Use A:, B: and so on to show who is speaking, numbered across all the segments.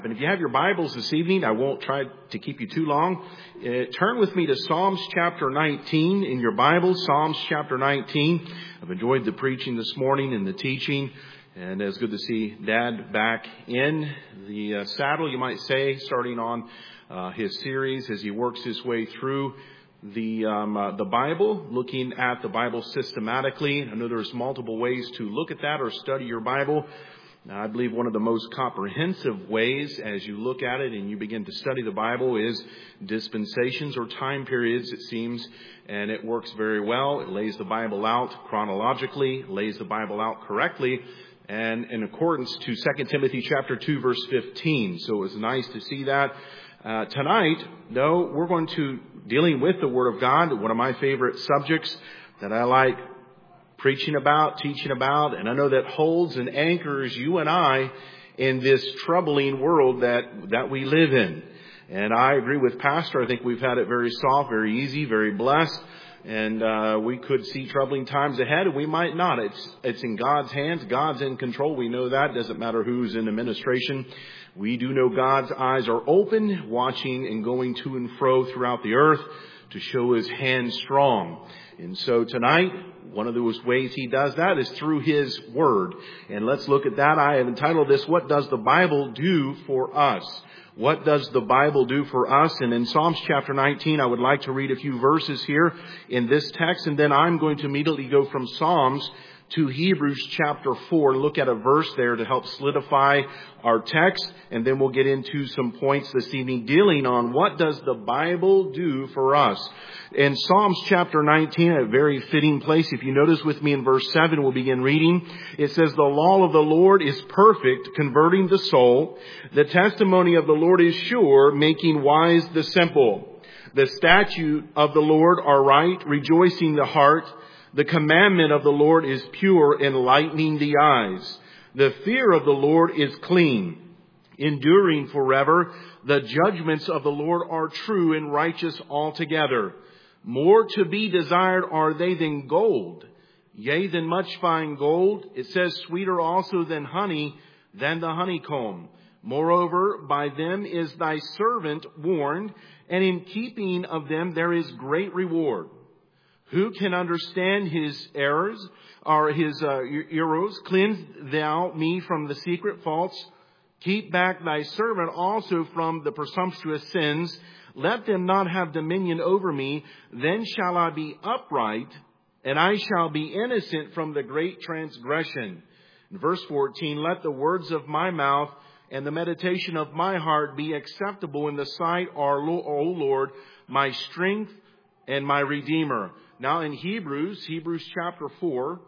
A: And if you have your Bibles this evening, I won't try to keep you too long. Turn with me to Psalms chapter 19 in your Bible, Psalms chapter 19. I've enjoyed the preaching this morning and the teaching, and it's good to see Dad back in the saddle, you might say, starting on his series as he works his way through the Bible, looking at the Bible systematically. I know there's multiple ways to look at that or study your Bible. Now, I believe one of the most comprehensive ways as you look at it and you begin to study the Bible is dispensations or time periods, it seems, and it works very well. It lays the Bible out chronologically, lays the Bible out correctly, and in accordance to 2 Timothy chapter 2, verse 15. So it was nice to see that. Tonight, though, we're going to dealing with the Word of God, one of my favorite subjects that I like preaching about, teaching about, and I know that holds and anchors you and I in this troubling world that we live in. And I agree with Pastor. I think we've had it very soft, very easy, very blessed. And we could see troubling times ahead, and we might not. It's in God's hands. God's in control. We know that. It doesn't matter who's in administration. We do know God's eyes are open, watching and going to and fro throughout the earth to show His hand strong. And so tonight, one of those ways He does that is through His Word. And let's look at that. I have entitled this, What Does the Bible Do for Us? What does the Bible do for us? And in Psalms chapter 19, I would like to read a few verses here in this text. And then I'm going to immediately go from Psalms to Hebrews chapter 4, look at a verse there to help solidify our text. And then we'll get into some points this evening dealing on what does the Bible do for us. In Psalms chapter 19, a very fitting place. If you notice with me in verse 7, we'll begin reading. It says, The law of the Lord is perfect, converting the soul. The testimony of the Lord is sure, making wise the simple. The statute of the Lord are right, rejoicing the heart. The commandment of the Lord is pure, enlightening the eyes. The fear of the Lord is clean, enduring forever. The judgments of the Lord are true and righteous altogether. More to be desired are they than gold, yea, than much fine gold. It says, sweeter also than honey, than the honeycomb. Moreover, by them is thy servant warned, and in keeping of them there is great reward. Who can understand his errors or his errors? Cleanse thou me from the secret faults. Keep back thy servant also from the presumptuous sins. Let them not have dominion over me. Then shall I be upright, and I shall be innocent from the great transgression. In verse 14, let the words of my mouth and the meditation of my heart be acceptable in the sight, O Lord, my strength and my Redeemer. Now in Hebrews chapter 4,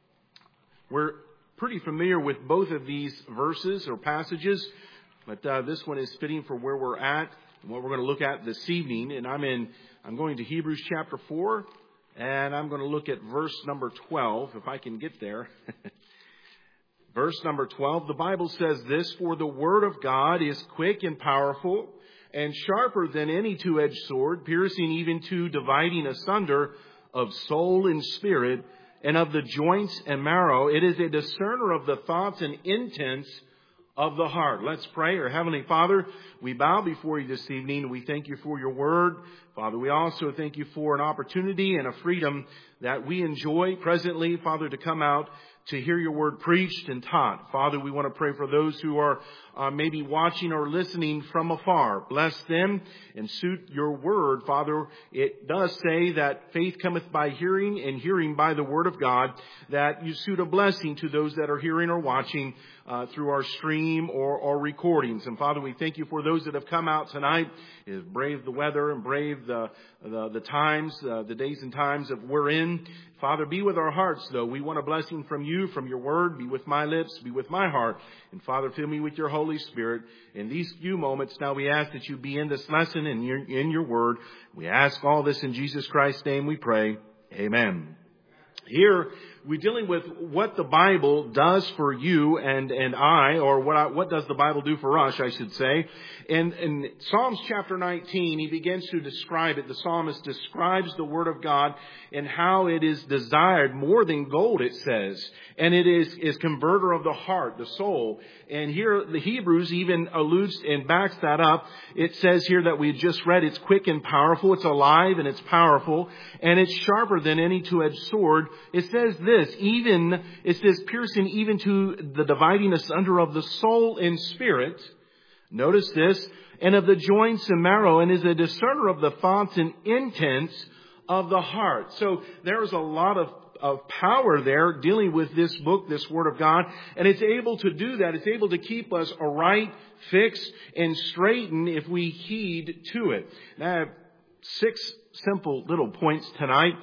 A: we're pretty familiar with both of these verses or passages, but this one is fitting for where we're at and what we're going to look at this evening. And I'm going to Hebrews chapter 4, and I'm going to look at verse number 12, if I can get there. Verse number 12, the Bible says this, For the word of God is quick and powerful, and sharper than any two-edged sword, piercing even to dividing asunder of soul and spirit, and of the joints and marrow. It is a discerner of the thoughts and intents of the heart. Let's pray. Our Heavenly Father, we bow before you this evening. We thank you for your word. Father, we also thank you for an opportunity and a freedom that we enjoy presently, Father, to come out to hear your word preached and taught. Father, we want to pray for those who are maybe watching or listening from afar. Bless them and suit your word. Father, it does say that faith cometh by hearing and hearing by the word of God, that you suit a blessing to those that are hearing or watching through our stream or recordings. And Father, we thank you for those that have come out tonight, braved the weather and braved the times, the days and times that we're in. Father, be with our hearts, though. We want a blessing from you, from your word. Be with my lips, be with my heart. And Father, fill me with your Holy Spirit. In these few moments, now we ask that you be in this lesson and in your word. We ask all this in Jesus Christ's name we pray. Amen. Here we're dealing with what the Bible does for you and I, or what does the Bible do for us, I should say. And in Psalms chapter 19, he begins to describe it. The psalmist describes the Word of God and how it is desired more than gold, it says. And it is converter of the heart, the soul. And here the Hebrews even alludes and backs that up. It says here that we just read, it's quick and powerful, it's alive and it's powerful, and it's sharper than any two-edged sword. It says this, it says piercing even to the dividing asunder of the soul and spirit. Notice this, and of the joints and marrow, and is a discerner of the thoughts and intents of the heart. So there's a lot of power there dealing with this book, this Word of God. And it's able to do that. It's able to keep us aright, fixed, and straightened if we heed to it. Now, I have 6 simple little points tonight.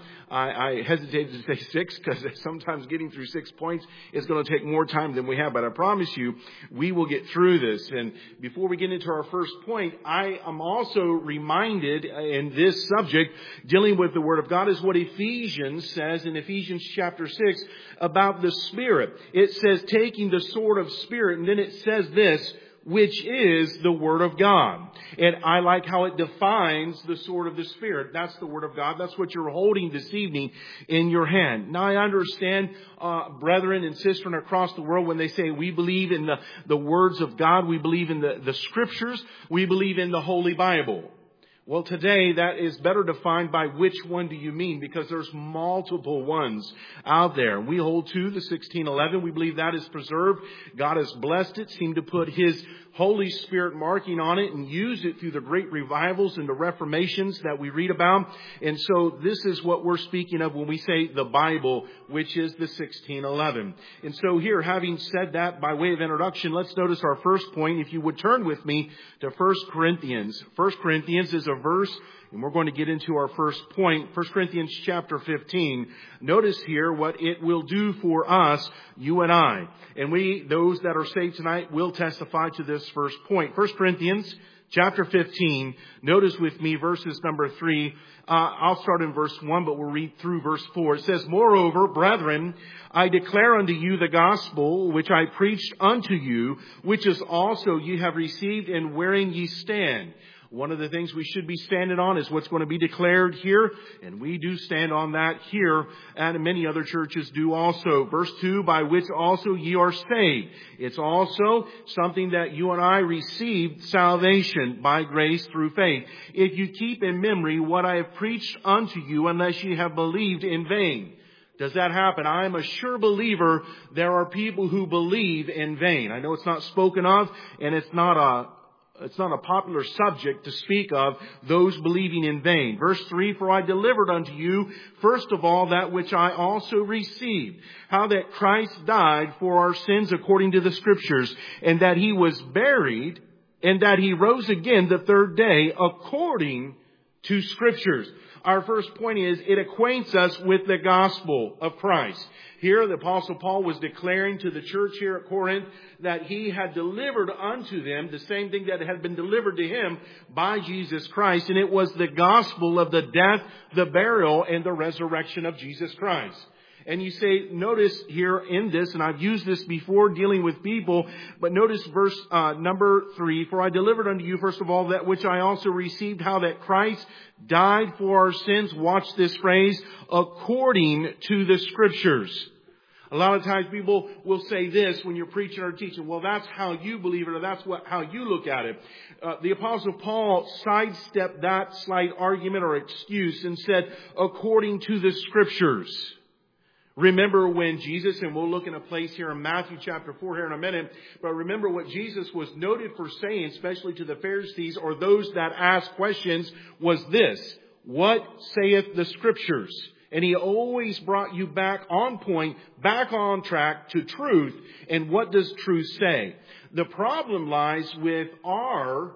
A: I hesitated to say 6 because sometimes getting through 6 points is going to take more time than we have. But I promise you, we will get through this. And before we get into our first point, I am also reminded in this subject, dealing with the Word of God, is what Ephesians says in Ephesians chapter 6 about the Spirit. It says, taking the sword of Spirit, and then it says this, which is the Word of God. And I like how it defines the sword of the Spirit. That's the Word of God. That's what you're holding this evening in your hand. Now I understand, brethren and sisters across the world, when they say we believe in the words of God, we believe in the Scriptures, we believe in the Holy Bible. Well, today that is better defined by which one do you mean, because there's multiple ones out there. We hold to the 1611. We believe that is preserved. God has blessed it, seemed to put His Holy Spirit marking on it and use it through the great revivals and the reformations that we read about. And so this is what we're speaking of when we say the Bible, which is the 1611. And so here, having said that by way of introduction, let's notice our first point. If you would turn with me to 1 Corinthians. 1 Corinthians is a verse, and we're going to get into our first point. 1 Corinthians chapter 15. Notice here what it will do for us, you and I. And we, those that are saved tonight, will testify to this first point. 1 Corinthians chapter 15. Notice with me verses number 3. I'll start in verse 1, but we'll read through verse 4. It says, moreover, brethren, I declare unto you the gospel which I preached unto you, which is also ye have received, and wherein ye stand. One of the things we should be standing on is what's going to be declared here. And we do stand on that here, and many other churches do also. Verse 2, by which also ye are saved. It's also something that you and I received salvation by grace through faith. If you keep in memory what I have preached unto you, unless ye have believed in vain. Does that happen? I am a sure believer there are people who believe in vain. I know it's not spoken of, and it's not a popular subject to speak of, those believing in vain. Verse 3, for I delivered unto you, first of all, that which I also received, how that Christ died for our sins according to the Scriptures, and that He was buried, and that He rose again the third day according to Scriptures. Our first point is, it acquaints us with the gospel of Christ. Here, the Apostle Paul was declaring to the church here at Corinth that he had delivered unto them the same thing that had been delivered to him by Jesus Christ. And it was the gospel of the death, the burial, and the resurrection of Jesus Christ. And you say, notice here in this, and I've used this before dealing with people, but notice verse number 3, for I delivered unto you, first of all, that which I also received, how that Christ died for our sins. Watch this phrase, according to the Scriptures. A lot of times people will say this when you're preaching or teaching, well, that's how you believe it, or that's how you look at it. The Apostle Paul sidestepped that slight argument or excuse and said, according to the Scriptures. Remember when Jesus, and we'll look in a place here in Matthew chapter 4 here in a minute, but remember what Jesus was noted for saying, especially to the Pharisees or those that asked questions, was this, what saith the Scriptures? And He always brought you back on point, back on track to truth. And what does truth say? The problem lies with our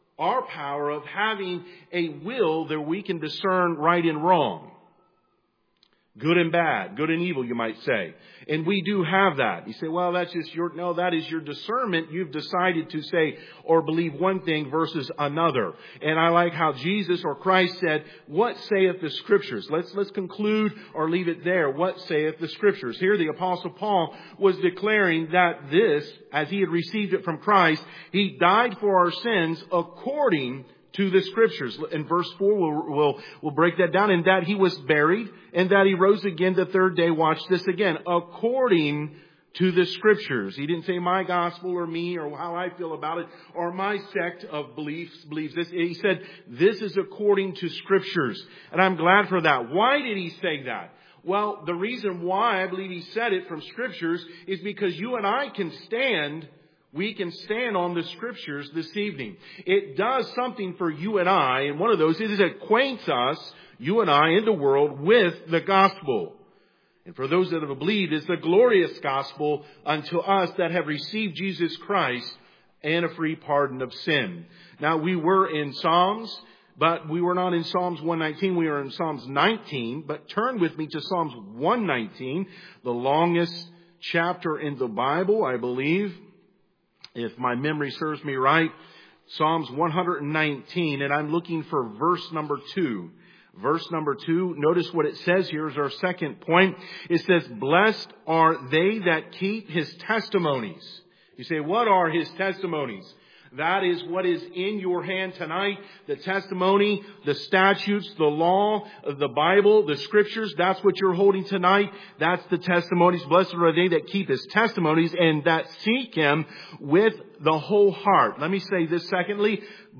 A: power of having a will that we can discern right and wrong. Good and bad, good and evil, you might say. And we do have that. You say, well, that's just that is your discernment. You've decided to say or believe one thing versus another. And I like how Jesus or Christ said, what saith the Scriptures? Let's conclude or leave it there. What saith the Scriptures? Here the Apostle Paul was declaring that this, as he had received it from Christ, he died for our sins according to the Scriptures. In verse 4, we'll break that down. And that he was buried, and that he rose again the third day. Watch this again. According to the Scriptures. He didn't say my gospel or me or how I feel about it or my sect of beliefs believes this. He said this is according to Scriptures. And I'm glad for that. Why did he say that? Well, the reason why I believe he said it from Scriptures is because you and I can stand. We can stand on the Scriptures this evening. It does something for you and I, and one of those is it acquaints us, you and I, in the world with the gospel. And for those that have believed, it's the glorious gospel unto us that have received Jesus Christ and a free pardon of sin. Now, we were in Psalms, but we were not in Psalms 119. We were in Psalms 19. But turn with me to Psalms 119, the longest chapter in the Bible, I believe. If my memory serves me right, Psalms 119, and I'm looking for verse number 2. Verse number 2, notice what it says here is our second point. It says, blessed are they that keep His testimonies. You say, what are His testimonies? That is what is in your hand tonight. The testimony, the statutes, the law, the Bible, the Scriptures. That's what you're holding tonight. That's the testimonies. Blessed are they that keep His testimonies and that seek Him with the whole heart. Let me say this secondly.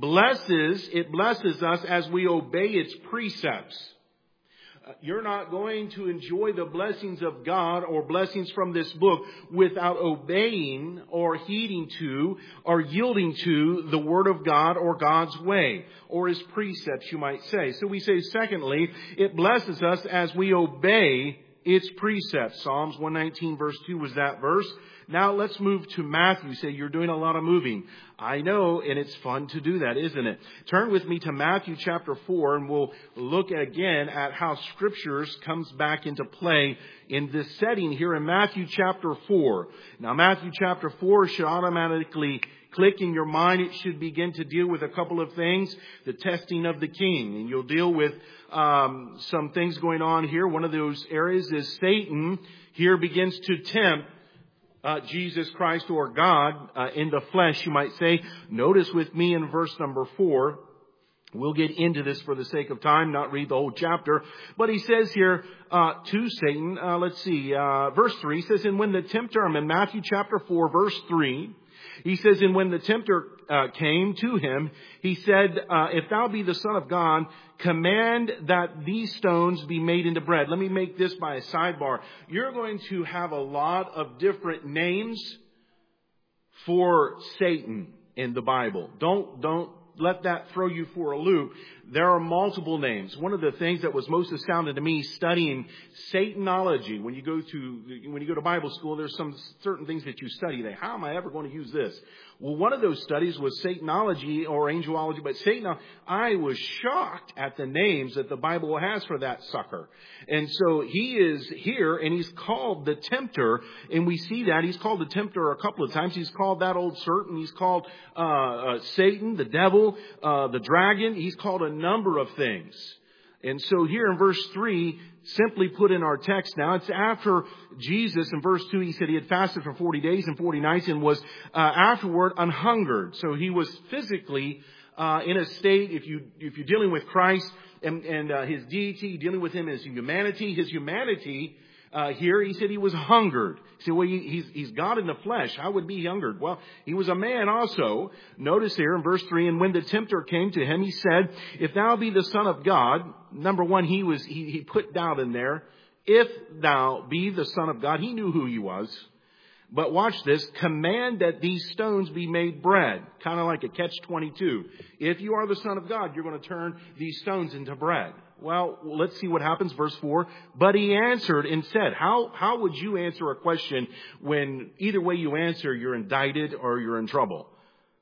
A: It blesses us as we obey its precepts. You're not going to enjoy the blessings of God or blessings from this book without obeying or heeding to or yielding to the Word of God or God's way or His precepts, you might say. So we say, secondly, it blesses us as we obey its precepts. Psalms 119 verse 2 was that verse. Now let's move to Matthew. You say you're doing a lot of moving. I know, and it's fun to do that, isn't it? Turn with me to Matthew chapter 4, and we'll look again at how Scriptures comes back into play in this setting here in Matthew chapter 4. Now Matthew chapter 4 should automatically click in your mind. It should begin to deal with a couple of things. The testing of the king. And you'll deal with some things going on here. One of those areas is Satan here begins to tempt Jesus Christ or God in the flesh, you might say. Notice with me in verse number 4. We'll get into this for the sake of time, not read the whole chapter. But he says here to Satan, verse 3 says, and when the tempter, I'm in Matthew chapter 4, verse 3. He says, and when the tempter came to him, he said, if thou be the Son of God, command that these stones be made into bread. Let me make this by a sidebar. You're going to have a lot of different names for Satan in the Bible. Don't let that throw you for a loop. There are multiple names. One of the things that was most astounding to me studying Satanology, when you go to Bible school, there's some certain things that you study. How am I ever going to use this? Well, one of those studies was Satanology or angelology, but I was shocked at the names that the Bible has for that sucker. And so he is here and he's called the tempter, and we see that he's called the tempter a couple of times. He's called that old serpent. He's called Satan, the devil, the dragon. He's called a number of things. And so here in verse 3, simply put in our text now, it's after Jesus in verse 2, he said he had fasted for 40 days and 40 nights and was afterward unhungered. So he was physically in a state, if you're dealing with Christ and his deity, dealing with him as humanity, here he said he was hungered. You say, well, he's God in the flesh. How would he be hungered? Well, he was a man also. Notice here in verse 3, and when the tempter came to him, he said, if thou be the Son of God, number one, he put doubt in there. If thou be the Son of God, he knew who he was. But watch this, command that these stones be made bread. Kind of like a catch-22. If you are the Son of God, you're going to turn these stones into bread. Well, let's see what happens. Verse 4. But he answered and said, how would you answer a question when either way you answer, you're indicted or you're in trouble?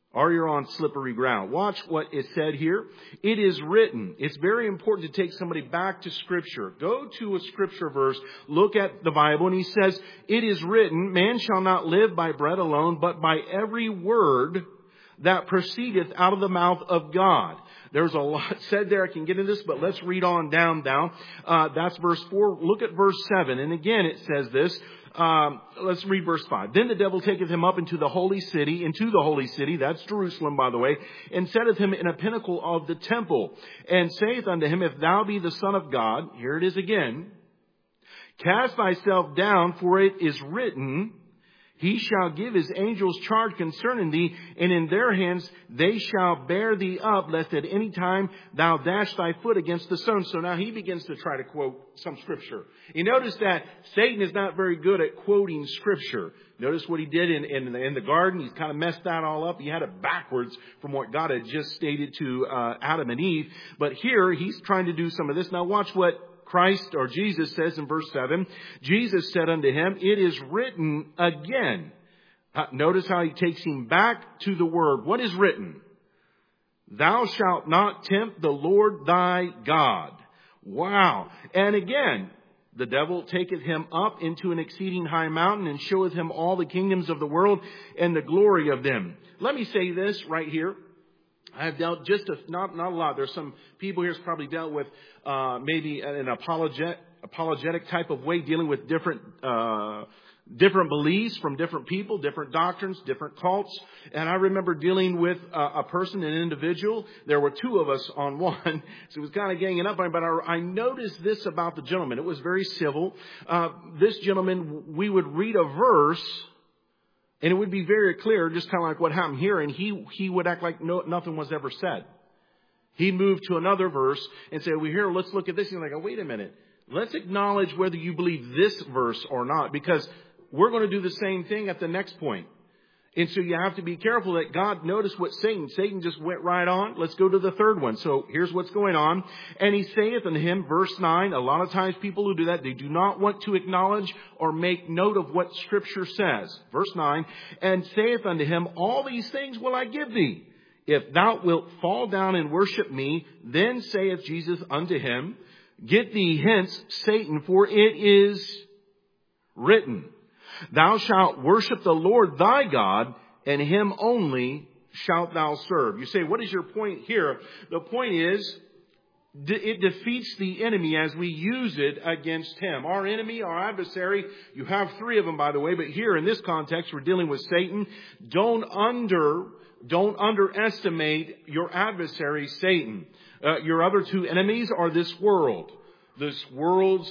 A: or you're on slippery ground. Watch what is said here. It is written. It's very important to take somebody back to Scripture. Go to a Scripture verse, look at the Bible, and he says, it is written, man shall not live by bread alone, but by every word that proceedeth out of the mouth of God. There's a lot said there. I can get into this, but let's read on down now. That's verse 4. Look at verse 7. And again, it says this. Let's read verse 5. Then the devil taketh him up into the holy city, that's Jerusalem, by the way, and setteth him in a pinnacle of the temple, and saith unto him, if thou be the Son of God, here it is again, cast thyself down, for it is written, he shall give his angels charge concerning thee, and in their hands they shall bear thee up, lest at any time thou dash thy foot against the stone. So now he begins to try to quote some Scripture. You notice that Satan is not very good at quoting Scripture. Notice what he did in the garden. He's kind of messed that all up. He had it backwards from what God had just stated to Adam and Eve. But here he's trying to do some of this. Now watch what Christ or Jesus says in verse 7, Jesus said unto him, it is written again. Notice how he takes him back to the word. What is written? Thou shalt not tempt the Lord thy God. Wow. And again, the devil taketh him up into an exceeding high mountain and showeth him all the kingdoms of the world and the glory of them. Let me say this right here. I've dealt not a lot. There's some people here who's probably dealt with maybe an apologetic type of way, dealing with different beliefs from different people, different doctrines, different cults. And I remember dealing with a person, an individual. There were two of us on one, so it was kind of ganging up on me. But I noticed this about the gentleman. It was very civil. This gentleman, we would read a verse, and it would be very clear, just kind of like what happened here, and he would act like nothing was ever said. He'd move to another verse and say, well, here, let's look at this. And you're like, oh, wait a minute. Let's acknowledge whether you believe this verse or not, because we're going to do the same thing at the next point. And so you have to be careful that God, notice what Satan just went right on. Let's go to the third one. So here's what's going on. And he saith unto him, verse 9, a lot of times people who do that, they do not want to acknowledge or make note of what Scripture says. Verse 9, and saith unto him, all these things will I give thee, if thou wilt fall down and worship me. Then saith Jesus unto him, get thee hence, Satan, for it is written, thou shalt worship the Lord thy God, and him only shalt thou serve. You say, what is your point here? The point is, it defeats the enemy as we use it against him. Our enemy, our adversary, you have three of them, by the way, but here in this context, we're dealing with Satan. Don't underestimate your adversary, Satan. Your other two enemies are this world. This world's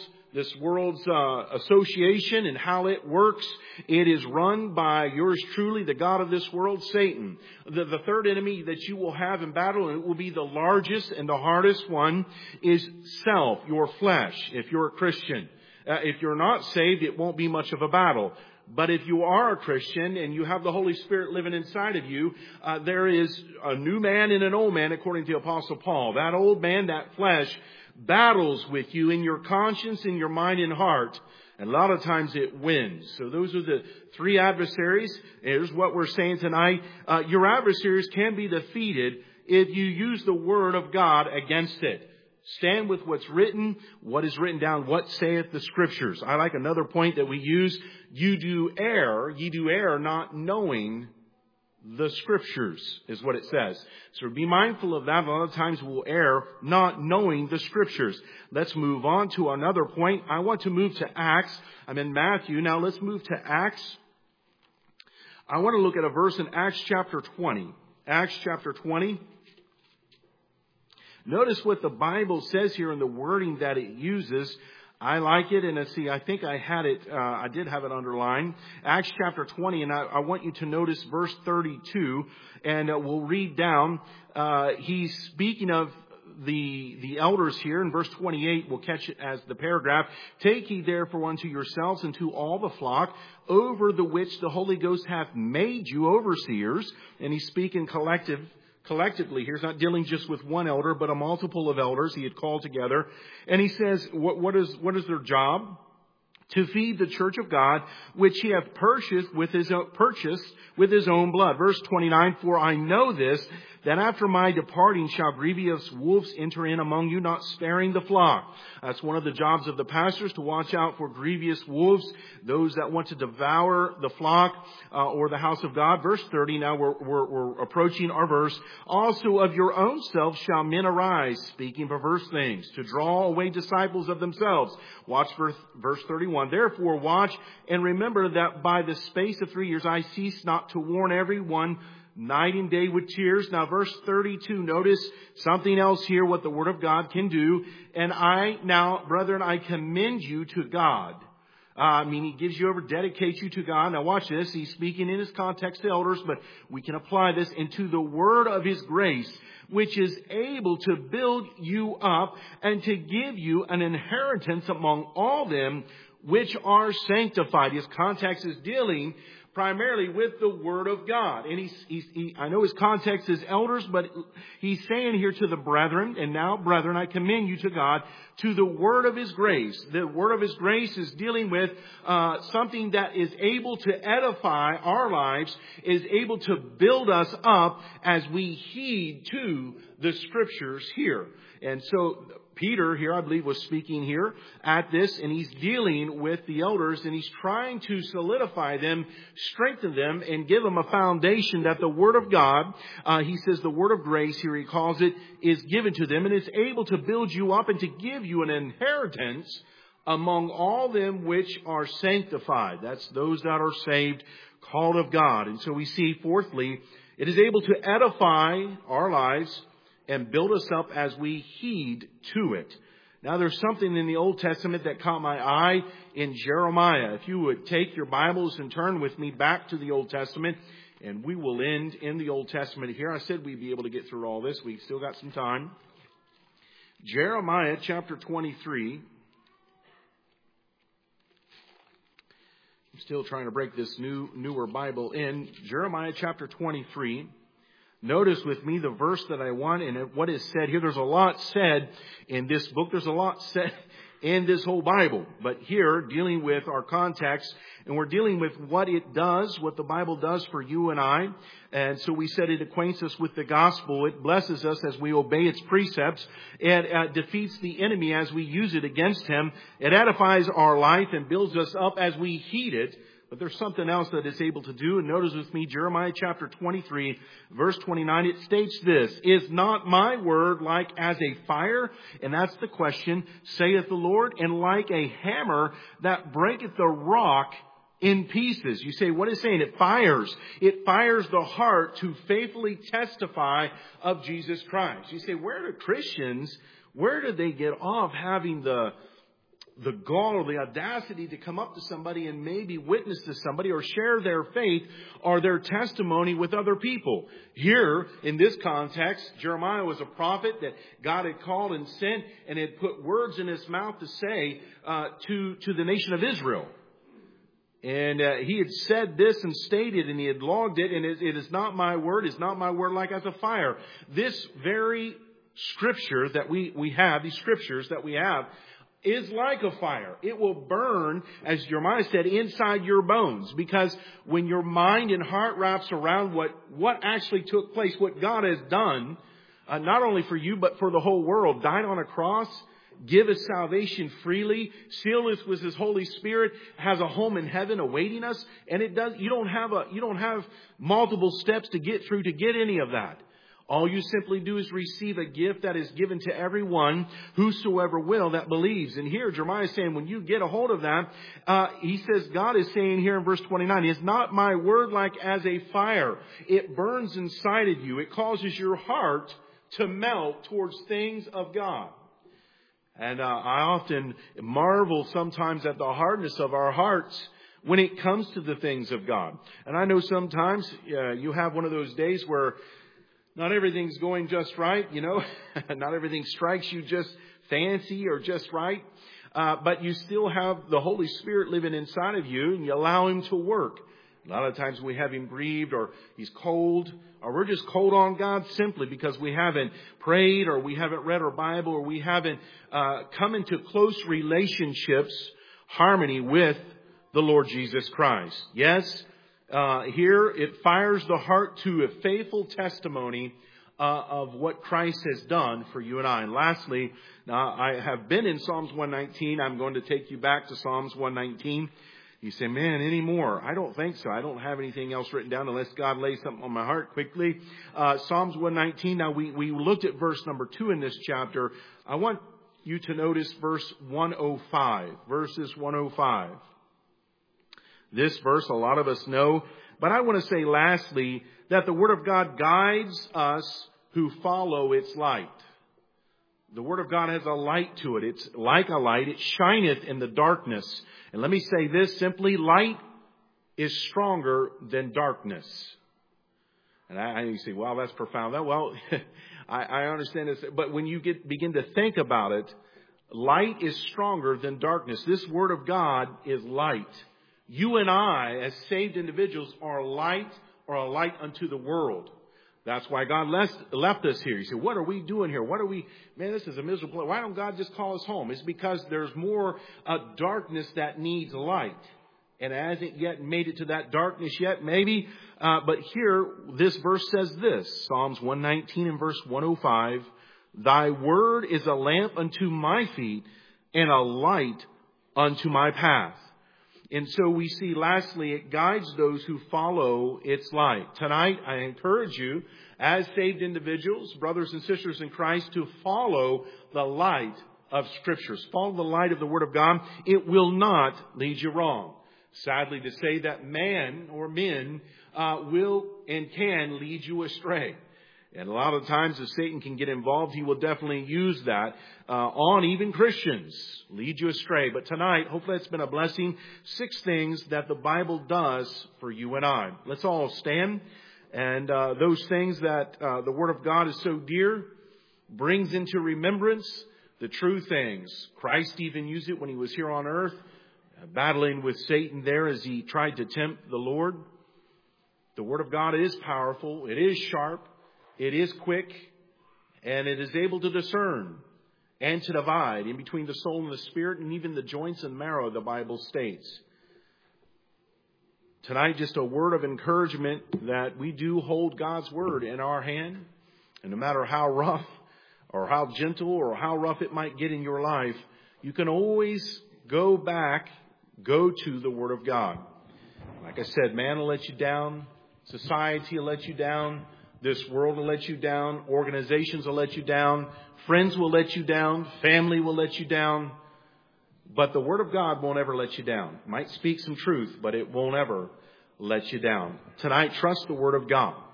A: association and how it works. It is run by yours truly, the god of this world, Satan. The third enemy that you will have in battle, and it will be the largest and the hardest one, is self, your flesh, if you're a Christian. If you're not saved, it won't be much of a battle. But if you are a Christian and you have the Holy Spirit living inside of you, there is a new man and an old man, according to Apostle Paul. That old man, that flesh, battles with you in your conscience, in your mind and heart. And a lot of times it wins. So those are the three adversaries. Here's what we're saying tonight. Your adversaries can be defeated if you use the Word of God against it. Stand with what's written, what is written down, what saith the Scriptures. I like another point that we use. Ye do err not knowing the Scriptures, is what it says. So be mindful of that. A lot of times we'll err not knowing the Scriptures. Let's move on to another point. I want to move to Acts. I'm in Matthew. Now let's move to Acts. I want to look at a verse in Acts chapter 20. Acts chapter 20. Notice what the Bible says here in the wording that it uses. I like it, and let's see, I think I had it, I did have it underlined. Acts chapter 20, and I want you to notice verse 32, and we'll read down. He's speaking of the elders here. In verse 28, we'll catch it as the paragraph. Take ye therefore unto yourselves and to all the flock, over the which the Holy Ghost hath made you overseers. And he's speaking collectively here. He's not dealing just with one elder, but a multiple of elders he had called together. And he says, what is their job? to feed the church of God, which he hath purchased with his own blood. Verse 29, for I know this, that after my departing shall grievous wolves enter in among you, not sparing the flock. That's one of the jobs of the pastors, to watch out for grievous wolves, those that want to devour the flock or the house of God. Verse 30, now we're approaching our verse. Also of your own selves shall men arise, speaking perverse things, to draw away disciples of themselves. Watch verse 31. Therefore watch and remember that by the space of 3 years I cease not to warn everyone night and day with tears. Now verse 32, notice something else here, what the Word of God can do. And now, brethren, I commend you to God. He gives you over, dedicates you to God. Now watch this. He's speaking in his context to elders, but we can apply this into the word of his grace, which is able to build you up and to give you an inheritance among all them which are sanctified. His context is dealing primarily with the Word of God. And I know his context is elders, but he's saying here to the brethren, and now, brethren, I commend you to God, to the Word of his grace. The Word of his grace is dealing with something that is able to edify our lives, is able to build us up as we heed to the Scriptures here. And so Peter here, I believe, was speaking here at this, and he's dealing with the elders, and he's trying to solidify them, strengthen them, and give them a foundation that the Word of God, he says the Word of grace, here he calls it, is given to them, and it's able to build you up and to give you an inheritance among all them which are sanctified. That's those that are saved, called of God. And so we see, fourthly, it is able to edify our lives and build us up as we heed to it. Now there's something in the Old Testament that caught my eye in Jeremiah. If you would take your Bibles and turn with me back to the Old Testament, and we will end in the Old Testament here. I said we'd be able to get through all this. We've still got some time. Jeremiah chapter 23. I'm still trying to break this newer Bible in. Jeremiah chapter 23. Notice with me the verse that I want and what is said here. There's a lot said in this book. There's a lot said in this whole Bible. But here, dealing with our context, and we're dealing with what it does, what the Bible does for you and I. And so we said it acquaints us with the gospel. It blesses us as we obey its precepts. It defeats the enemy as we use it against him. It edifies our life and builds us up as we heed it. But there's something else that it's able to do. And notice with me, Jeremiah chapter 23, verse 29, it states this, is not my word like as a fire? And that's the question, saith the Lord, and like a hammer that breaketh the rock in pieces. You say, what is it saying? It fires. It fires the heart to faithfully testify of Jesus Christ. You say, where do they get off having the gall or the audacity to come up to somebody and maybe witness to somebody or share their faith or their testimony with other people? Here, in this context, Jeremiah was a prophet that God had called and sent and had put words in his mouth to say to the nation of Israel. And he had said this and stated, and he had logged it, and it is not my word, it's not my word like as a fire. This very scripture that we have, these scriptures that we have, is like a fire. It will burn, as Jeremiah said, inside your bones. Because when your mind and heart wraps around what actually took place, what God has done, not only for you, but for the whole world, died on a cross, give us salvation freely, seal us with his Holy Spirit, has a home in heaven awaiting us, and you don't have multiple steps to get through to get any of that. All you simply do is receive a gift that is given to everyone, whosoever will, that believes. And here Jeremiah is saying, when you get a hold of that, he says, God is saying here in verse 29, is not my word like as a fire? It burns inside of you. It causes your heart to melt towards things of God. And I often marvel sometimes at the hardness of our hearts when it comes to the things of God. And I know sometimes you have one of those days where not everything's going just right, Not everything strikes you just fancy or just right. But you still have the Holy Spirit living inside of you, and you allow him to work. A lot of times we have him grieved, or he's cold, or we're just cold on God simply because we haven't prayed, or we haven't read our Bible, or we haven't come into close relationships harmony with the Lord Jesus Christ. Yes, here it fires the heart to a faithful testimony of what Christ has done for you and I. And lastly, I have been in Psalms 119. I'm going to take you back to Psalms 119. You say, man, any more? I don't think so. I don't have anything else written down unless God lays something on my heart quickly. Psalms 119. Now, we looked at verse number 2 in this chapter. I want you to notice verse 105. Verses 105. This verse, a lot of us know. But I want to say lastly that the Word of God guides us who follow its light. The Word of God has a light to it. It's like a light. It shineth in the darkness. And let me say this simply, light is stronger than darkness. And you say, well, that's profound. Well, I understand this. But when you begin to think about it, light is stronger than darkness. This Word of God is light. You and I, as saved individuals, are light or a light unto the world. That's why God left us here. You say, what are we doing here? Man, this is a miserable place. Why don't God just call us home? It's because there's more darkness that needs light. And it hasn't yet made it to that darkness yet, maybe. But here, this verse says this, Psalms 119 and verse 105, Thy word is a lamp unto my feet and a light unto my path. And so we see, lastly, it guides those who follow its light. Tonight, I encourage you, as saved individuals, brothers and sisters in Christ, to follow the light of Scriptures. Follow the light of the Word of God. It will not lead you wrong. Sadly to say that man or men will and can lead you astray. And a lot of times if Satan can get involved, he will definitely use that on even Christians, lead you astray. But tonight, hopefully it's been a blessing. 6 things that the Bible does for you and I. Let's all stand. And those things that the Word of God is so dear, brings into remembrance the true things. Christ even used it when he was here on earth, battling with Satan there as he tried to tempt the Lord. The Word of God is powerful. It is sharp. It is quick, and it is able to discern and to divide in between the soul and the spirit, and even the joints and marrow, the Bible states. Tonight, just a word of encouragement that we do hold God's Word in our hand, and no matter how rough or how gentle or how rough it might get in your life, you can always go to the Word of God. Like I said, man will let you down. Society will let you down. This world will let you down. Organizations will let you down. Friends will let you down. Family will let you down. But the Word of God won't ever let you down. It might speak some truth, but it won't ever let you down. Tonight, trust the Word of God.